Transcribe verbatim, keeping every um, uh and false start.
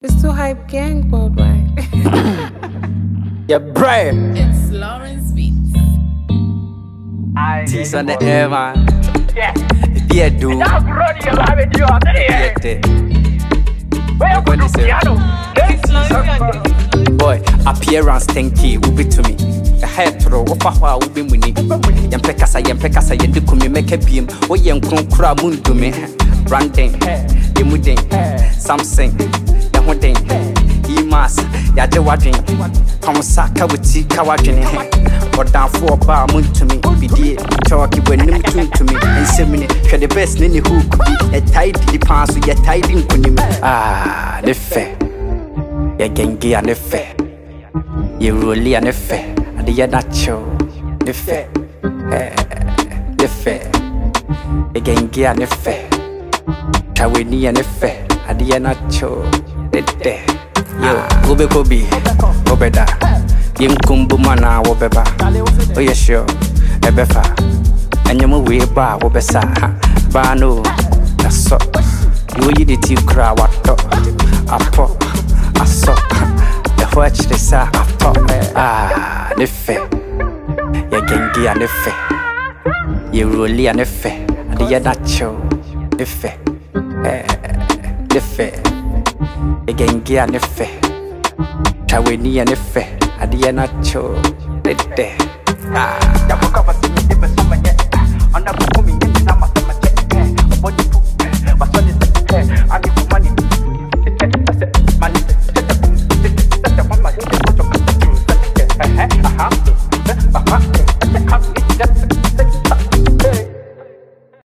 It's too hype gang worldwide. Yeah, brave. It's Lawrence Beats. Tease on the air, man. Yeah. Yeah, dude. Now, Brody, you have it, you are there. Where When you is go it? piano? Boy, appearance tenki will be to me. The head throw of a will be winning. Yampekasa, Yampekasa, Yandukumi, make a beam. O Yankun Kura Mundu me. Branding, Yamuding, something, Yahuding, Emas, Yadewading, Kamusaka with tea kawading. Or down for a bar moon to me. Be dear, talk when you to me. And semi, share the best ninny who could be a tidy pass with your tiding kunim. Ah, the fair. Ya gengi and the fair. You really and the fair. And the nacho, the fair. The fair. Ya gengi and the fair. Tawini and the fair. And the nacho, the day. Yo, Gobe Kobe, Gobeda. Yim kumbu mana wobeba. Oh yeah sure, ebefa. Enyomo we ba wobesa. Ba no, that's so. You yi the tea cry wato. Apo, aso. The watch the sa apo. Ah, ne fe. Ya gengi a ne fe. You really a ne fe. And ya nacho, ne fe. Eh, ne fe. Ya gengi a ne fe. Taweni a ne fe. Adia nacho, the day. Ah,